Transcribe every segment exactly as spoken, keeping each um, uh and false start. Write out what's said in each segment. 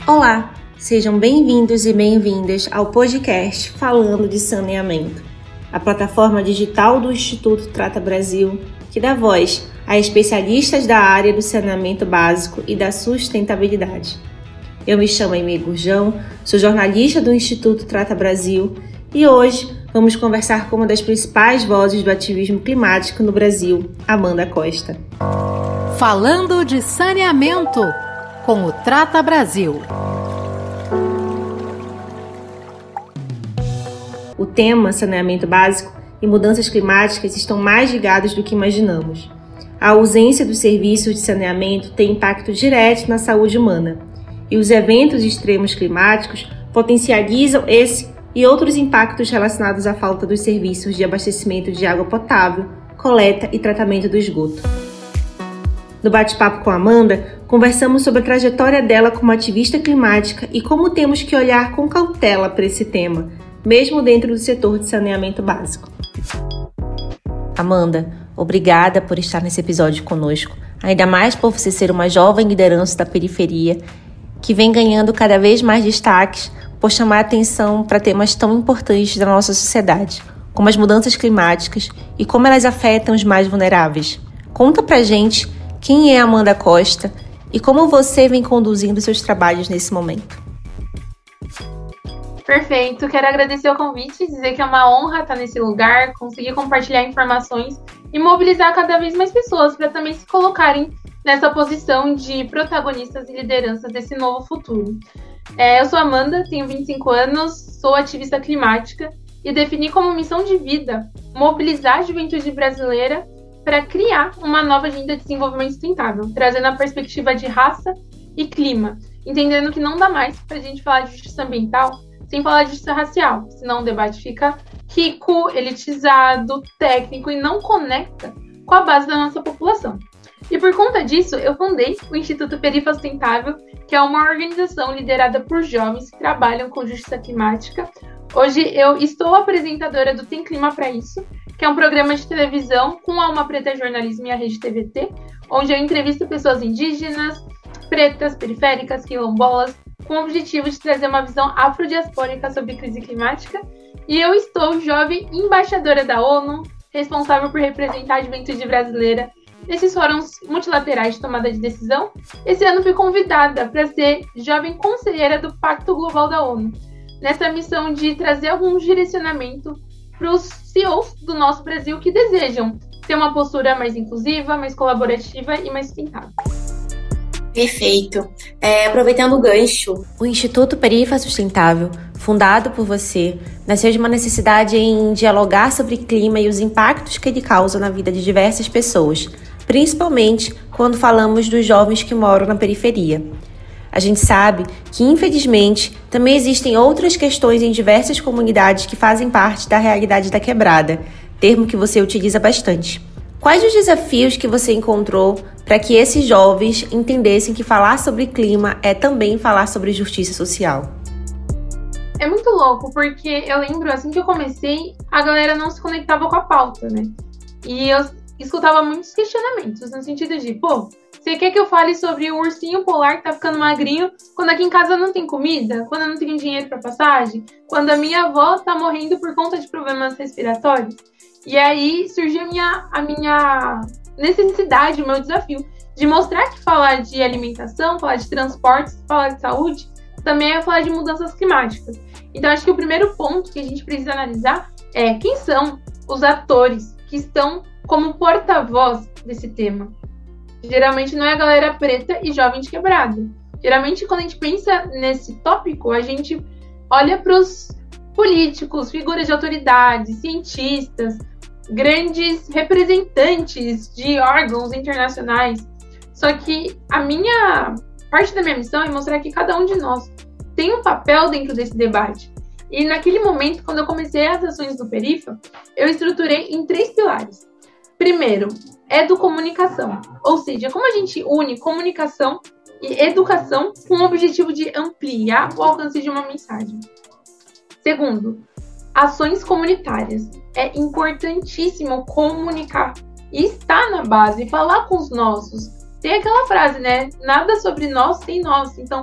Olá, sejam bem-vindos e bem-vindas ao podcast Falando de Saneamento, a plataforma digital do Instituto Trata Brasil, que dá voz a especialistas da área do saneamento básico e da sustentabilidade. Eu me chamo Aimee Gurjão, sou jornalista do Instituto Trata Brasil e hoje vamos conversar com uma das principais vozes do ativismo climático no Brasil, Amanda Costa. Falando de saneamento com o Trata Brasil. O tema saneamento básico e mudanças climáticas estão mais ligados do que imaginamos. A ausência dos serviços de saneamento tem impacto direto na saúde humana, e os eventos extremos climáticos potencializam esse e outros impactos relacionados à falta dos serviços de abastecimento de água potável, coleta e tratamento do esgoto. No bate-papo com a Amanda, conversamos sobre a trajetória dela como ativista climática e como temos que olhar com cautela para esse tema, mesmo dentro do setor de saneamento básico. Amanda, obrigada por estar nesse episódio conosco, ainda mais por você ser uma jovem liderança da periferia que vem ganhando cada vez mais destaques por chamar atenção para temas tão importantes da nossa sociedade, como as mudanças climáticas e como elas afetam os mais vulneráveis. Conta pra gente quem é Amanda Costa e como você vem conduzindo seus trabalhos nesse momento. Perfeito, quero agradecer o convite, dizer que é uma honra estar nesse lugar, conseguir compartilhar informações e mobilizar cada vez mais pessoas para também se colocarem nessa posição de protagonistas e lideranças desse novo futuro. É, eu sou Amanda, tenho vinte e cinco anos, sou ativista climática e defini como missão de vida mobilizar a juventude brasileira para criar uma nova agenda de desenvolvimento sustentável, trazendo a perspectiva de raça e clima, entendendo que não dá mais para a gente falar de justiça ambiental sem falar de justiça racial, senão o debate fica rico, elitizado, técnico e não conecta com a base da nossa população. E por conta disso, eu fundei o Instituto Perifa Sustentável, que é uma organização liderada por jovens que trabalham com justiça climática. Hoje eu estou apresentadora do Tem Clima Pra Isso, que é um programa de televisão com a Alma Preta Jornalismo e a Rede T V T, onde eu entrevisto pessoas indígenas, pretas, periféricas, quilombolas, com o objetivo de trazer uma visão afrodiaspórica sobre crise climática. E eu estou jovem embaixadora da ONU, responsável por representar a juventude brasileira nesses fóruns multilaterais de tomada de decisão. Esse ano fui convidada para ser jovem conselheira do Pacto Global da ONU, nessa missão de trazer algum direcionamento para os C E Os do nosso Brasil que desejam ter uma postura mais inclusiva, mais colaborativa e mais sustentável. Perfeito. É, aproveitando o gancho, o Instituto Perifa Sustentável, fundado por você, nasceu de uma necessidade em dialogar sobre clima e os impactos que ele causa na vida de diversas pessoas, principalmente quando falamos dos jovens que moram na periferia. A gente sabe que, infelizmente, também existem outras questões em diversas comunidades que fazem parte da realidade da quebrada, termo que você utiliza bastante. Quais os desafios que você encontrou para que esses jovens entendessem que falar sobre clima é também falar sobre justiça social? É muito louco, porque eu lembro, assim que eu comecei, a galera não se conectava com a pauta, né? E eu escutava muitos questionamentos, no sentido de, pô, você quer que eu fale sobre o ursinho polar que tá ficando magrinho quando aqui em casa não tem comida? Quando eu não tenho dinheiro para passagem? Quando a minha avó tá morrendo por conta de problemas respiratórios? E aí surgiu a minha, a minha necessidade, o meu desafio de mostrar que falar de alimentação, falar de transportes, falar de saúde, também é falar de mudanças climáticas. Então, acho que o primeiro ponto que a gente precisa analisar é quem são os atores que estão como porta-voz desse tema. Geralmente não é a galera preta e jovem de quebrada. Geralmente, quando a gente pensa nesse tópico, a gente olha para os políticos, figuras de autoridade, cientistas, grandes representantes de órgãos internacionais. Só que a minha parte da minha missão é mostrar que cada um de nós tem um papel dentro desse debate. E naquele momento, quando eu comecei as ações do Perifa, eu estruturei em três pilares. Primeiro, educomunicação, ou seja, como a gente une comunicação e educação com o objetivo de ampliar o alcance de uma mensagem. Segundo, ações comunitárias. É importantíssimo comunicar e estar na base, falar com os nossos. Tem aquela frase, né? Nada sobre nós sem nós. Então,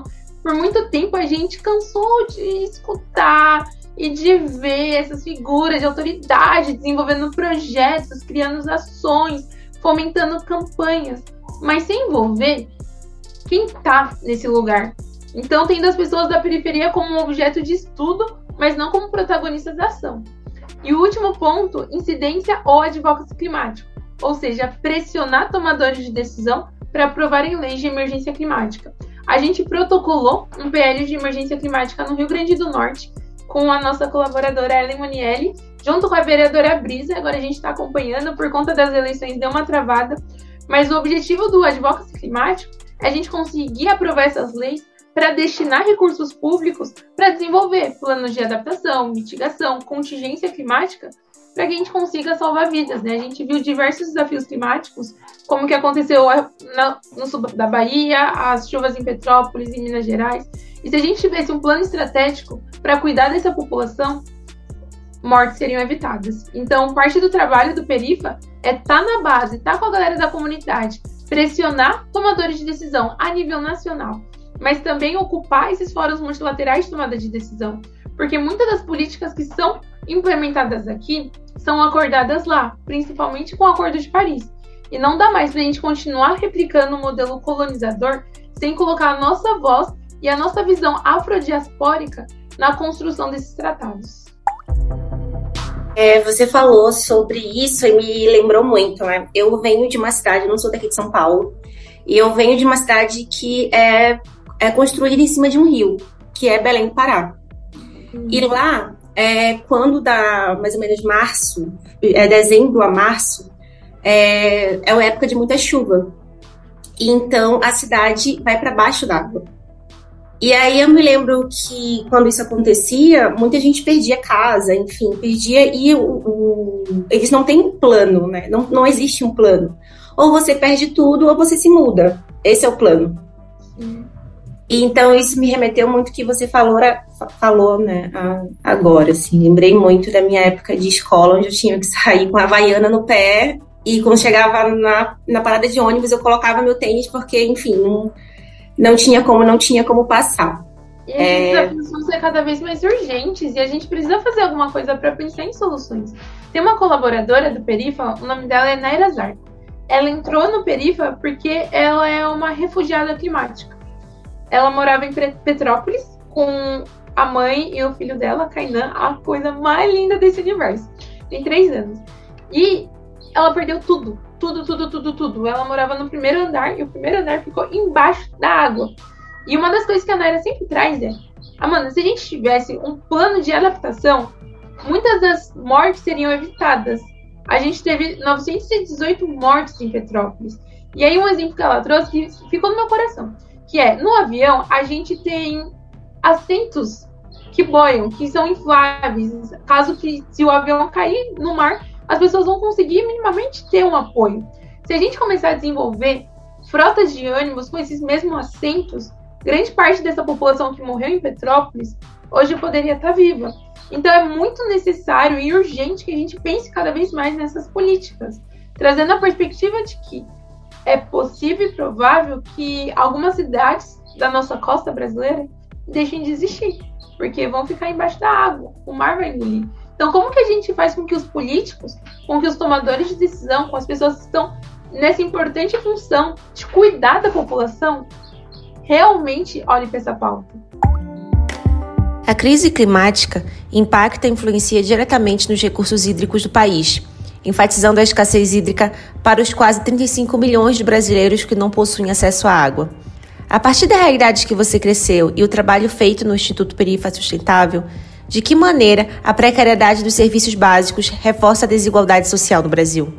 por muito tempo a gente cansou de escutar e de ver essas figuras de autoridade desenvolvendo projetos, criando ações, fomentando campanhas, mas sem envolver quem está nesse lugar. Então, tendo as pessoas da periferia como um objeto de estudo, mas não como protagonistas da ação. E o último ponto, incidência ou advocacy climático, ou seja, pressionar tomadores de decisão para aprovarem leis de emergência climática. A gente protocolou um P L de emergência climática no Rio Grande do Norte, com a nossa colaboradora Ellen Munielli, junto com a vereadora Brisa. Agora a gente está acompanhando, por conta das eleições deu uma travada, mas o objetivo do advocacy climático é a gente conseguir aprovar essas leis para destinar recursos públicos para desenvolver planos de adaptação, mitigação, contingência climática, para que a gente consiga salvar vidas, né? A gente viu diversos desafios climáticos, como que aconteceu na, no sul da Bahia, as chuvas em Petrópolis, em Minas Gerais. E se a gente tivesse um plano estratégico para cuidar dessa população, mortes seriam evitadas. Então, parte do trabalho do Perifa é estar tá na base, estar tá com a galera da comunidade, pressionar tomadores de decisão a nível nacional, mas também ocupar esses fóruns multilaterais de tomada de decisão, porque muitas das políticas que são implementadas aqui são acordadas lá, principalmente com o Acordo de Paris. E não dá mais para a gente continuar replicando o modelo colonizador sem colocar a nossa voz e a nossa visão afrodiaspórica na construção desses tratados. É, você falou sobre isso e me lembrou muito, né? Eu venho de uma cidade, eu não sou daqui de São Paulo, e eu venho de uma cidade que é, é construída em cima de um rio, que é Belém do Pará. Hum. E lá, é, quando dá mais ou menos março, é dezembro a março, é, é uma época de muita chuva. E então a cidade vai para baixo d'água. E aí eu me lembro que quando isso acontecia, muita gente perdia casa, enfim, perdia, e o, o, eles não têm um plano, né? Não, não existe um plano. Ou você perde tudo, ou você se muda. Esse é o plano. Sim. E então isso me remeteu muito que você falou, falou né, agora, assim. Lembrei muito da minha época de escola, onde eu tinha que sair com a havaiana no pé, e quando chegava na, na parada de ônibus, eu colocava meu tênis, porque, enfim, não... Não tinha como, não tinha como passar. E os é... desafios vão ser cada vez mais urgentes e a gente precisa fazer alguma coisa para pensar em soluções. Tem uma colaboradora do Perifa, o nome dela é Naira Zarco. Ela entrou no Perifa porque ela é uma refugiada climática. Ela morava em Petrópolis com a mãe e o filho dela, Kainan, a coisa mais linda desse universo. Tem três anos. E ela perdeu tudo. Tudo, tudo, tudo, tudo. Ela morava no primeiro andar e o primeiro andar ficou embaixo da água. E uma das coisas que a Naira sempre traz é: Amanda, se a gente tivesse um plano de adaptação, muitas das mortes seriam evitadas. A gente teve novecentas e dezoito mortes em Petrópolis. E aí um exemplo que ela trouxe que ficou no meu coração, que é, no avião, a gente tem assentos que boiam, que são infláveis. Caso que, se o avião cair no mar, as pessoas vão conseguir minimamente ter um apoio. Se a gente começar a desenvolver frotas de ônibus com esses mesmos assentos, grande parte dessa população que morreu em Petrópolis hoje poderia estar viva. Então é muito necessário e urgente que a gente pense cada vez mais nessas políticas, trazendo a perspectiva de que é possível e provável que algumas cidades da nossa costa brasileira deixem de existir, porque vão ficar embaixo da água, o mar vai engolir. Então, como que a gente faz com que os políticos, com que os tomadores de decisão, com as pessoas que estão nessa importante função de cuidar da população, realmente olhem para essa pauta? A crise climática impacta e influencia diretamente nos recursos hídricos do país, enfatizando a escassez hídrica para os quase trinta e cinco milhões de brasileiros que não possuem acesso à água. A partir da realidade que você cresceu e o trabalho feito no Instituto Perifa Sustentável, de que maneira a precariedade dos serviços básicos reforça a desigualdade social no Brasil?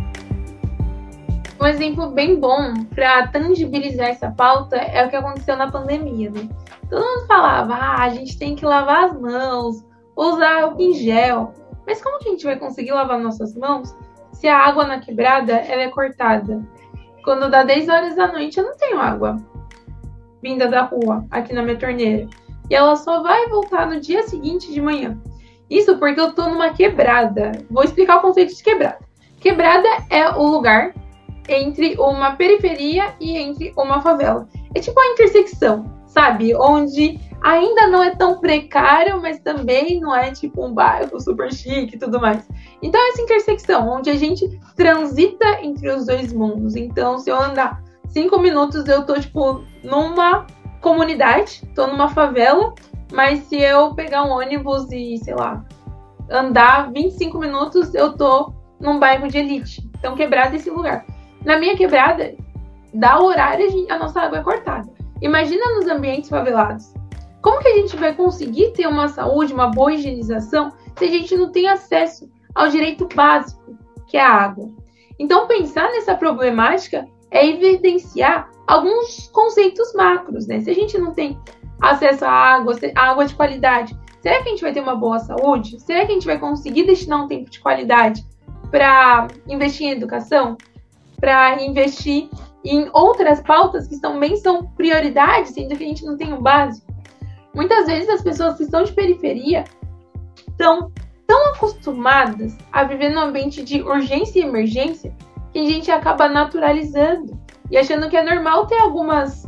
Um exemplo bem bom para tangibilizar essa pauta é o que aconteceu na pandemia, né? Todo mundo falava, ah, a gente tem que lavar as mãos, usar álcool em gel. Mas como que a gente vai conseguir lavar nossas mãos se a água na quebrada ela é cortada? Quando dá dez horas da noite, eu não tenho água vinda da rua, aqui na minha torneira. E ela só vai voltar no dia seguinte de manhã. Isso porque eu tô numa quebrada. Vou explicar o conceito de quebrada. Quebrada é o lugar entre uma periferia e entre uma favela. É tipo a intersecção. sabe? Onde ainda não é tão precário, mas também não é tipo um bairro super chique e tudo mais. Então, essa intersecção, onde a gente transita entre os dois mundos. Então, se eu andar cinco minutos, eu tô, tipo, numa comunidade, tô numa favela, mas se eu pegar um ônibus e, sei lá, andar vinte e cinco minutos, eu tô num bairro de elite. Então, quebrada esse lugar. Na minha quebrada, dá o horário, a nossa água é cortada. Imagina nos ambientes favelados. Como que a gente vai conseguir ter uma saúde, uma boa higienização, se a gente não tem acesso ao direito básico, que é a água? Então, pensar nessa problemática é evidenciar alguns conceitos macros, né? Se a gente não tem acesso à água, à água de qualidade, será que a gente vai ter uma boa saúde? Será que a gente vai conseguir destinar um tempo de qualidade para investir em educação? Para investir em outras pautas que também são prioridades, sendo que a gente não tem o básico? Muitas vezes as pessoas que estão de periferia estão tão acostumadas a viver num ambiente de urgência e emergência que a gente acaba naturalizando e achando que é normal ter algumas,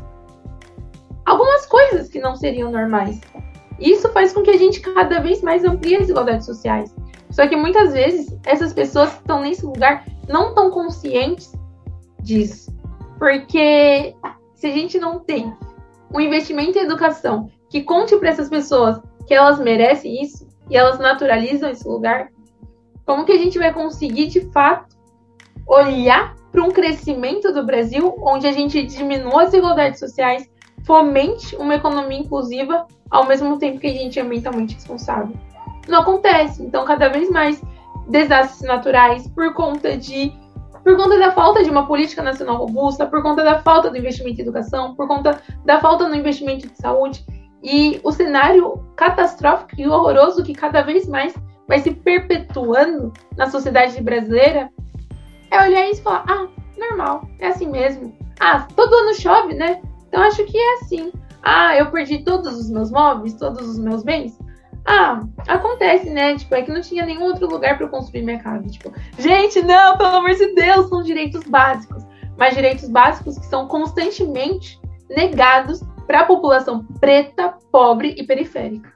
algumas coisas que não seriam normais. Isso faz com que a gente cada vez mais amplie as desigualdades sociais. Só que muitas vezes essas pessoas que estão nesse lugar não estão conscientes disso. Porque se a gente não tem um investimento em educação que conte para essas pessoas que elas merecem isso e elas naturalizam esse lugar, como que a gente vai conseguir, de fato, olhar para um crescimento do Brasil onde a gente diminua as desigualdades sociais, fomente uma economia inclusiva, ao mesmo tempo que a gente é ambientalmente responsável? Não acontece. Então, cada vez mais desastres naturais por conta de por conta da falta de uma política nacional robusta, por conta da falta do investimento em educação, por conta da falta no investimento de saúde. E o cenário catastrófico e horroroso que cada vez mais vai se perpetuando na sociedade brasileira é olhar isso e falar: ah, normal, é assim mesmo. Ah, todo ano chove, né? Então acho que é assim. Ah, eu perdi todos os meus móveis, todos os meus bens. Ah, acontece, né? Tipo, é que não tinha nenhum outro lugar para eu construir minha casa. Tipo, gente, não, pelo amor de Deus, são direitos básicos. Mas direitos básicos que são constantemente negados para a população preta, pobre e periférica.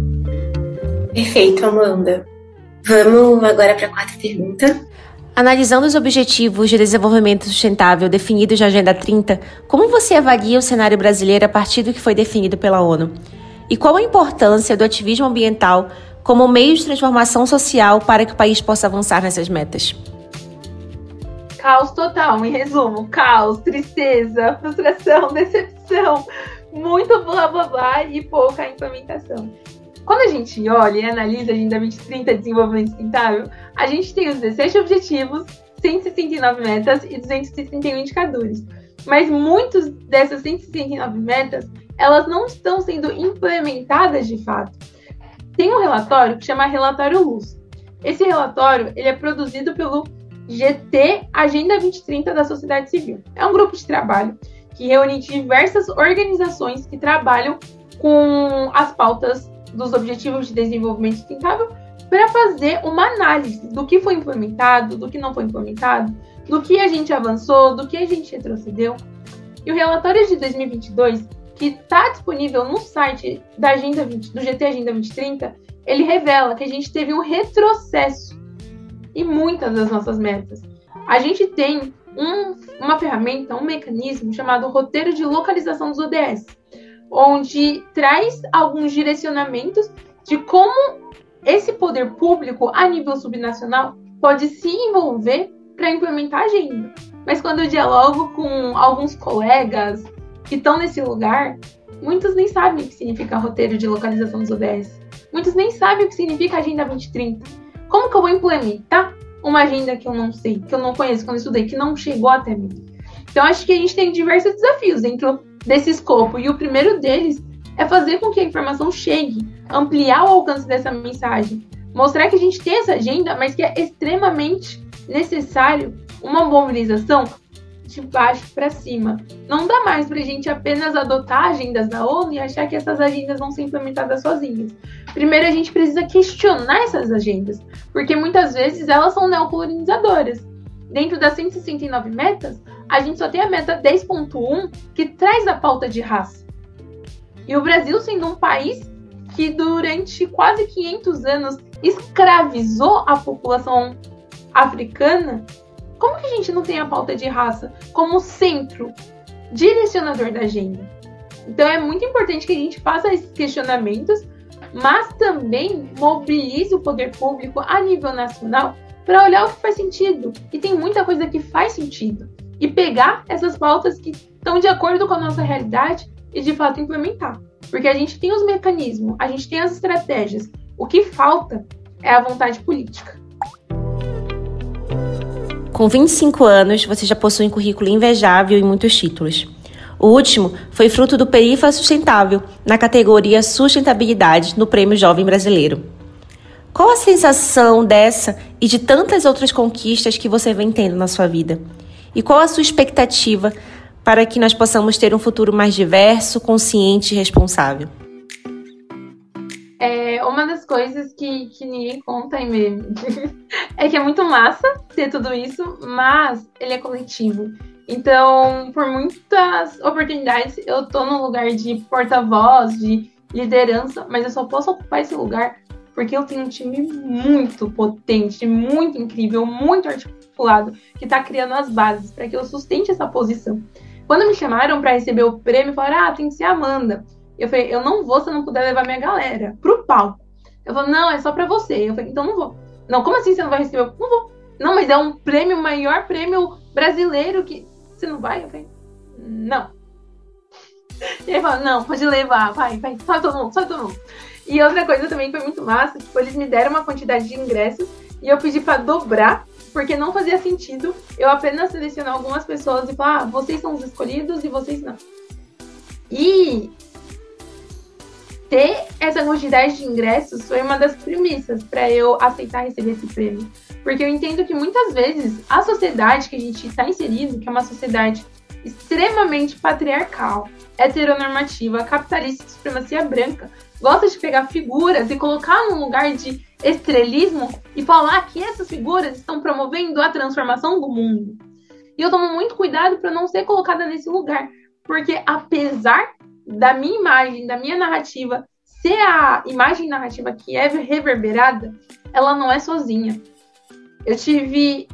Perfeito, Amanda. Vamos agora para a quarta pergunta. Analisando os Objetivos de Desenvolvimento Sustentável definidos na Agenda trinta, como você avalia o cenário brasileiro a partir do que foi definido pela ONU? E qual a importância do ativismo ambiental como meio de transformação social para que o país possa avançar nessas metas? Caos total, em resumo. Caos, tristeza, frustração, decepção, muito blá blá blá e pouca implementação. Quando a gente olha e analisa a Agenda vinte trinta de Desenvolvimento Sustentável, a gente tem os dezessete objetivos, cento e sessenta e nove metas e duzentos e trinta e um indicadores. Mas muitas dessas cento e sessenta e nove metas, elas não estão sendo implementadas de fato. Tem um relatório que chama Relatório Luz. Esse relatório ele é produzido pelo G T Agenda vinte trinta da sociedade civil. É um grupo de trabalho que reúne diversas organizações que trabalham com as pautas dos Objetivos de Desenvolvimento Sustentável para fazer uma análise do que foi implementado, do que não foi implementado, do que a gente avançou, do que a gente retrocedeu. E o relatório de dois mil e vinte e dois, que está disponível no site da Agenda vinte, do G T Agenda vinte trinta, ele revela que a gente teve um retrocesso em muitas das nossas metas. A gente tem um, uma ferramenta, um mecanismo chamado Roteiro de Localização dos O D S, onde traz alguns direcionamentos de como esse poder público a nível subnacional pode se envolver para implementar a agenda. Mas quando eu dialogo com alguns colegas que estão nesse lugar, muitos nem sabem o que significa roteiro de localização dos O D S. Muitos nem sabem o que significa Agenda vinte trinta. Como que eu vou implementar uma agenda que eu não sei, que eu não conheço, que eu não estudei, que não chegou até mim? Então, acho que a gente tem diversos desafios dentro desse escopo. E o primeiro deles é fazer com que a informação chegue, ampliar o alcance dessa mensagem, mostrar que a gente tem essa agenda, mas que é extremamente necessário uma mobilização de baixo para cima. Não dá mais para a gente apenas adotar agendas da ONU e achar que essas agendas vão ser implementadas sozinhas. Primeiro, a gente precisa questionar essas agendas, porque muitas vezes elas são neocolonizadoras. Dentro das cento e sessenta e nove metas, a gente só tem a meta dez ponto um que traz a pauta de raça. E o Brasil, sendo um país que durante quase quinhentos anos escravizou a população africana, como que a gente não tem a pauta de raça como centro direcionador da agenda? Então é muito importante que a gente faça esses questionamentos, mas também mobilize o poder público a nível nacional para olhar o que faz sentido. E tem muita coisa que faz sentido. E pegar essas pautas que estão de acordo com a nossa realidade e de fato implementar. Porque a gente tem os mecanismos, a gente tem as estratégias. O que falta é a vontade política. Com vinte e cinco anos, você já possui um currículo invejável e muitos títulos. O último foi fruto do Perifa Sustentável, na categoria Sustentabilidade, no Prêmio Jovem Brasileiro. Qual a sensação dessa e de tantas outras conquistas que você vem tendo na sua vida? E qual a sua expectativa para que nós possamos ter um futuro mais diverso, consciente e responsável? É, uma das coisas que, que ninguém conta em meme é que é muito massa ter tudo isso, mas ele é coletivo. Então, por muitas oportunidades, eu tô no lugar de porta-voz, de liderança, mas eu só posso ocupar esse lugar porque eu tenho um time muito potente, muito incrível, muito articulado, que tá criando as bases para que eu sustente essa posição. Quando me chamaram para receber o prêmio, falaram, ah, tem que ser a Amanda. Eu falei, eu não vou se eu não puder levar minha galera pro palco. Eu falei, não, é só pra você. Eu falei, então não vou. Não, como assim você não vai receber? Eu, não vou. Não, mas é um prêmio, o maior prêmio brasileiro que... Você não vai? Eu falei, não. E ele falou, não, pode levar, vai, vai, sobe todo mundo, sobe todo mundo. E outra coisa também que foi muito massa, tipo, eles me deram uma quantidade de ingressos e eu pedi pra dobrar, porque não fazia sentido eu apenas selecionar algumas pessoas e falar, ah, vocês são os escolhidos e vocês não. E ter essa quantidade de ingressos foi uma das premissas para eu aceitar receber esse prêmio. Porque eu entendo que muitas vezes a sociedade que a gente está inserido, que é uma sociedade extremamente patriarcal, heteronormativa, capitalista de supremacia branca, gosta de pegar figuras e colocar num lugar de estrelismo e falar que essas figuras estão promovendo a transformação do mundo. E eu tomo muito cuidado para não ser colocada nesse lugar. Porque apesar da minha imagem, da minha narrativa, ser a imagem narrativa que é reverberada, ela não é sozinha. Eu tive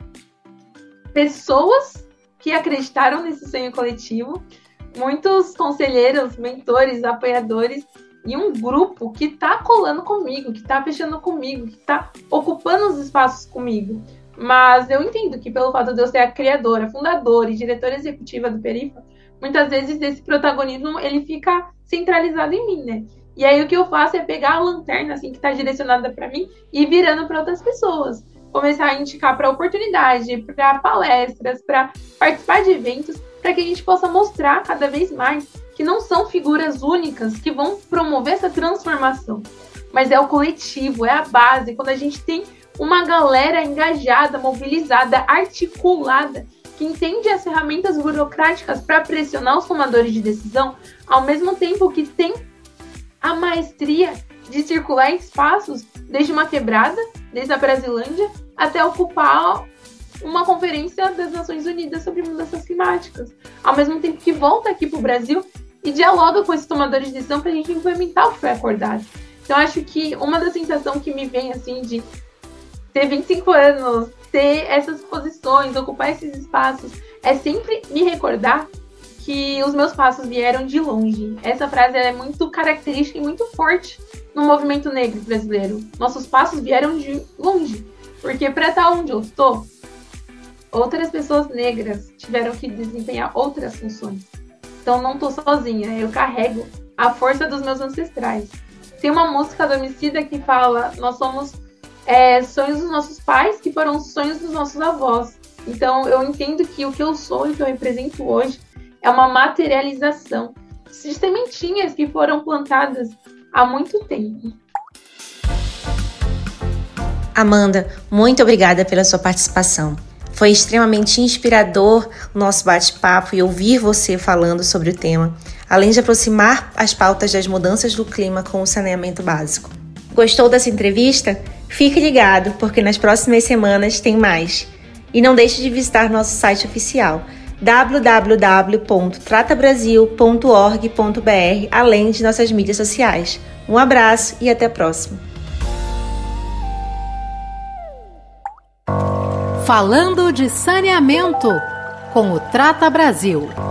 pessoas que acreditaram nesse sonho coletivo, muitos conselheiros, mentores, apoiadores, e um grupo que tá colando comigo, que tá fechando comigo, que tá ocupando os espaços comigo. Mas eu entendo que pelo fato de eu ser a criadora, fundadora e diretora executiva do Perifa, muitas vezes esse protagonismo ele fica centralizado em mim, né? E aí o que eu faço é pegar a lanterna assim que está direcionada para mim e ir virando para outras pessoas. Começar a indicar para oportunidade, para palestras, para participar de eventos, para que a gente possa mostrar cada vez mais que não são figuras únicas que vão promover essa transformação, mas é o coletivo, é a base. Quando a gente tem uma galera engajada, mobilizada, articulada, que entende as ferramentas burocráticas para pressionar os tomadores de decisão, ao mesmo tempo que tem a maestria de circular em espaços, desde uma quebrada, desde a Brasilândia, até ocupar uma conferência das Nações Unidas sobre mudanças climáticas, ao mesmo tempo que volta aqui para o Brasil e dialoga com esses tomadores de decisão para a gente implementar o que foi acordado. Então, acho que uma das sensações que me vem, assim, de ter vinte e cinco anos, ter essas posições, ocupar esses espaços, é sempre me recordar que os meus passos vieram de longe. Essa frase é muito característica e muito forte no movimento negro brasileiro. Nossos passos vieram de longe, porque para estar onde eu estou, outras pessoas negras tiveram que desempenhar outras funções. Então não estou sozinha, eu carrego a força dos meus ancestrais. Tem uma música do Homicida que fala, nós somos é, sonhos dos nossos pais que foram sonhos dos nossos avós. Então eu entendo que o que eu sou e o que eu represento hoje é uma materialização de sementinhas que foram plantadas há muito tempo. Amanda, muito obrigada pela sua participação. Foi extremamente inspirador o nosso bate-papo e ouvir você falando sobre o tema, além de aproximar as pautas das mudanças do clima com o saneamento básico. Gostou dessa entrevista? Fique ligado, porque nas próximas semanas tem mais. E não deixe de visitar nosso site oficial, w w w ponto trata brasil ponto org ponto b r, além de nossas mídias sociais. Um abraço e até a próxima. Falando de saneamento com o Trata Brasil.